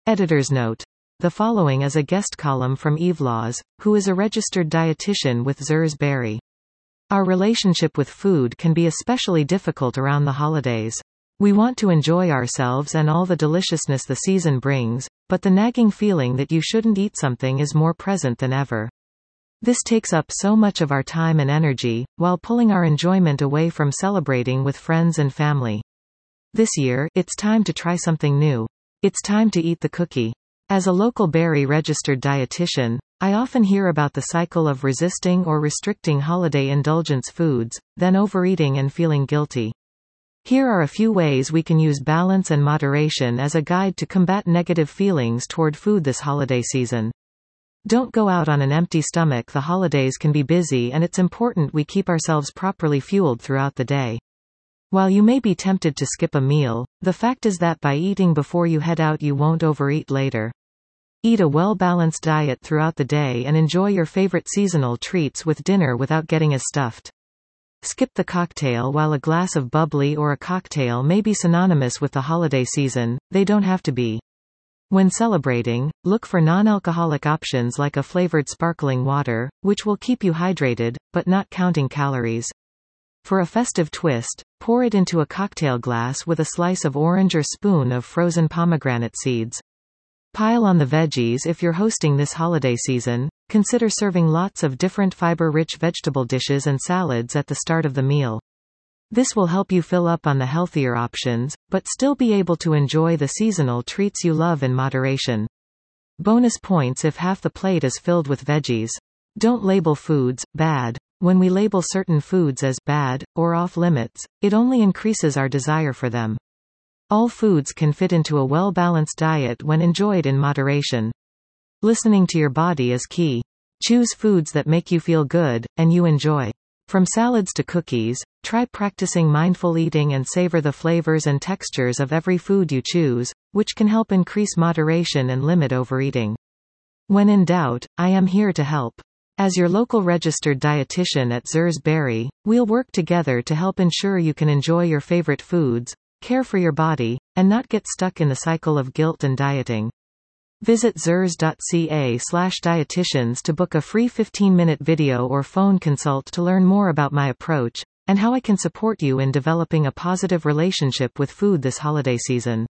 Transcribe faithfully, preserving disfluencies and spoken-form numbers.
Editor's note. The following is a guest column from Eve Laws, who is a registered dietitian with Zers Berry. Our relationship with food can be especially difficult around the holidays. We want to enjoy ourselves and all the deliciousness the season brings, but the nagging feeling that you shouldn't eat something is more present than ever. This takes up so much of our time and energy, while pulling our enjoyment away from celebrating with friends and family. This year, it's time to try something new. It's time to eat the cookie. As a local Berry registered dietitian, I often hear about the cycle of resisting or restricting holiday indulgence foods, then overeating and feeling guilty. Here are a few ways we can use balance and moderation as a guide to combat negative feelings toward food this holiday season. Don't go out on an empty stomach. The holidays can be busy, and it's important we keep ourselves properly fueled throughout the day. While you may be tempted to skip a meal, the fact is that by eating before you head out you won't overeat later. Eat a well-balanced diet throughout the day and enjoy your favorite seasonal treats with dinner without getting as stuffed. Skip the cocktail. While a glass of bubbly or a cocktail may be synonymous with the holiday season, they don't have to be. When celebrating, look for non-alcoholic options like a flavored sparkling water, which will keep you hydrated, but not counting calories. For a festive twist, pour it into a cocktail glass with a slice of orange or spoon of frozen pomegranate seeds. Pile on the veggies. If you're hosting this holiday season, consider serving lots of different fiber-rich vegetable dishes and salads at the start of the meal. This will help you fill up on the healthier options, but still be able to enjoy the seasonal treats you love in moderation. Bonus points if half the plate is filled with veggies. Don't label foods bad. When we label certain foods as bad or off limits, it only increases our desire for them. All foods can fit into a well-balanced diet when enjoyed in moderation. Listening to your body is key. Choose foods that make you feel good, and you enjoy. From salads to cookies, try practicing mindful eating and savor the flavors and textures of every food you choose, which can help increase moderation and limit overeating. When in doubt, I am here to help. As your local registered dietitian at Zers Berry, we'll work together to help ensure you can enjoy your favorite foods, care for your body, and not get stuck in the cycle of guilt and dieting. Visit zers dot c a slash dietitians to book a free fifteen minute video or phone consult to learn more about my approach, and how I can support you in developing a positive relationship with food this holiday season.